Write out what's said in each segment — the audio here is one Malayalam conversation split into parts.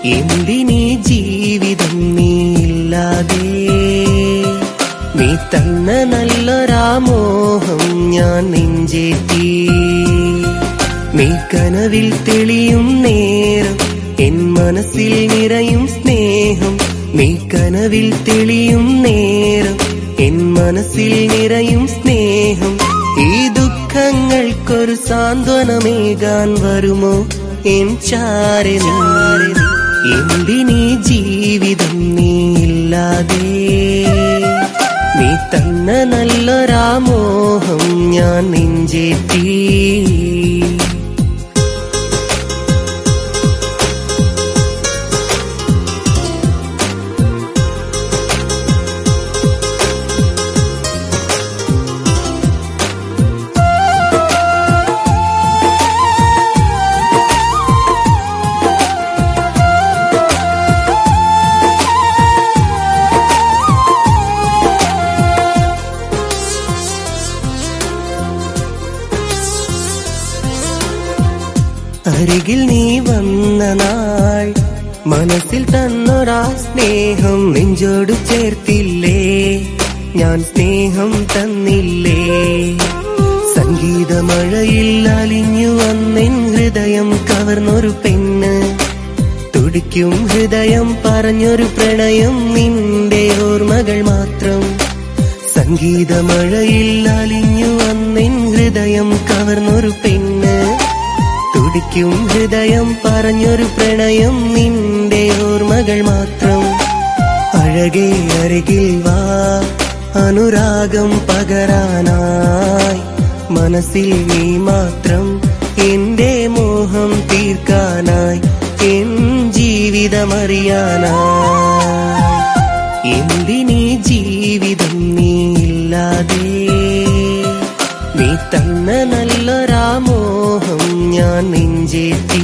എന്തിനീ ജീവിതം നീയില്ലാതെ? നീ തന്ന നല്ലൊരാമോഹം ഞാൻ നെഞ്ചേറ്റി. നീ കനവിൽ തെളിയും നേരം എൻ മനസ്സിൽ നിറയും സ്നേഹം. നീ കനവിൽ തെളിയും നേരം എൻ മനസ്സിൽ നിറയും സ്നേഹം. ഈ ദുഃഖങ്ങൾക്കൊരു സാന്ത്വനമേകാൻ വരുമോ എൻ ചാരെ നീ? എന്തിനീ ജീവിതം നീയില്ലാതെ? നീ തന്ന നല്ലൊരാമോഹം ഞാൻ നെഞ്ചേറ്റി. അരികിൽ നീ വന്ന നാൾ മനസ്സിൽ തന്നൊരാ സ്നേഹം നെഞ്ചോട് ചേർത്തില്ലേ? ഞാൻ സ്നേഹം തന്നില്ലേ? സംഗീതമഴയിൽ അലിഞ്ഞു വന്നെൻ ഹൃദയം കവർന്നൊരു പെണ്ണ്. തുടിക്കും ഹൃദയം പറഞ്ഞൊരു പ്രണയം നിന്റെ ഓർമ്മകൾ മാത്രം. സംഗീതമഴയിൽ അലിഞ്ഞു വന്നെൻ ഹൃദയം കവർന്നൊരു പെണ്ണ്. തുടിക്കും ഹൃദയം പറഞ്ഞൊരു പ്രണയം നിന്റെ ഓർമ്മകൾ മാത്രം. അഴകേ അരികിൽ വാ അനുരാഗം പകരാനായി. മനസ്സിൽ നീ മാത്രം എന്റെ മോഹം തീർക്കാനായി. എൻ ജീവിതമറിയാനായി. എന്തിനീ ജീവിതം നീയില്ലാതെ? നീ തന്ന നല്ലൊരാമോഹം ഞാൻ നെഞ്ചേറ്റി.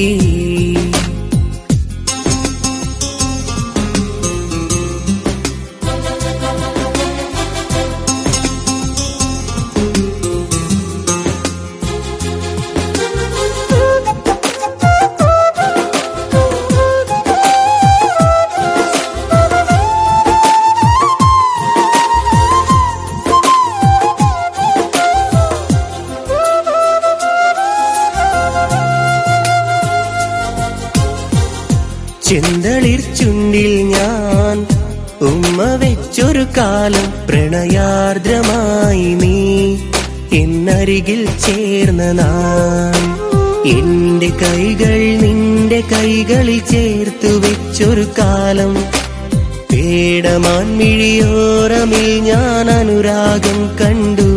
ചെന്തളിർ ചുണ്ടിൽ ഞാൻ ഉമ്മ വെച്ചൊരു കാലം. പ്രണയാർദ്രമായി നീ എന്നരികിൽ ചേർന്ന നാൾ. എന്റെ കൈകൾ നിന്റെ കൈകളിൽ ചേർത്തു വെച്ചൊരു കാലം. പേടമാൻ മിഴിയോരമിൽ ഞാൻ അനുരാഗം കണ്ടു.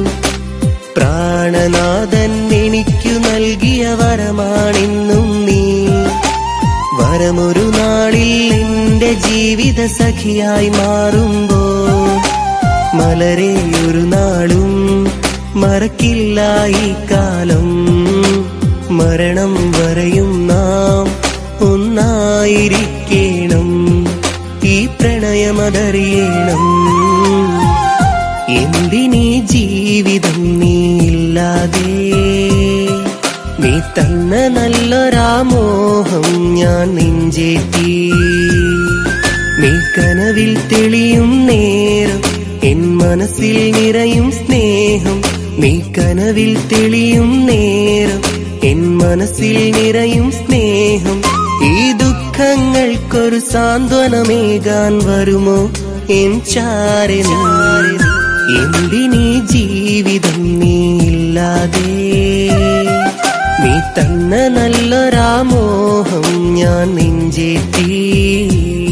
പ്രാണനാഥൻ എനിക്കു നൽകിയ വരമാണെന്നും നീ. വരമൊരു നാളിൽ എന്റെ ജീവിത സഖിയായി മാറുമ്പോൾ മലരെ ഒരു നാളും മറക്കില്ല ഈ കാലം. മരണം വരെയും നാം ഒന്നായിരിക്കണം. ഈ പ്രണയമതറിയണം. എന്തിനീ ജീവിതം നീയില്ലാതെ? നീ തന്ന നല്ലൊരാമോഹം ഞാൻ നെഞ്ചേറ്റി. നീ കനവിൽ തെളിയും നേരം എൻ മനസ്സിൽ നിറയും സ്നേഹം. നീ കനവിൽ തെളിയും നേരം എൻ മനസ്സിൽ നിറയും സ്നേഹം. ഈ ദുഃഖങ്ങൾക്കൊരു സാന്ത്വനമേകാൻ വരുമോ എൻ ചാരെ നീ? എന്തിനീ ജീവിതം നീയില്ലാതെ? നീ തന്ന നല്ലൊരാമോഹം ഞാൻ നെഞ്ചേറ്റി.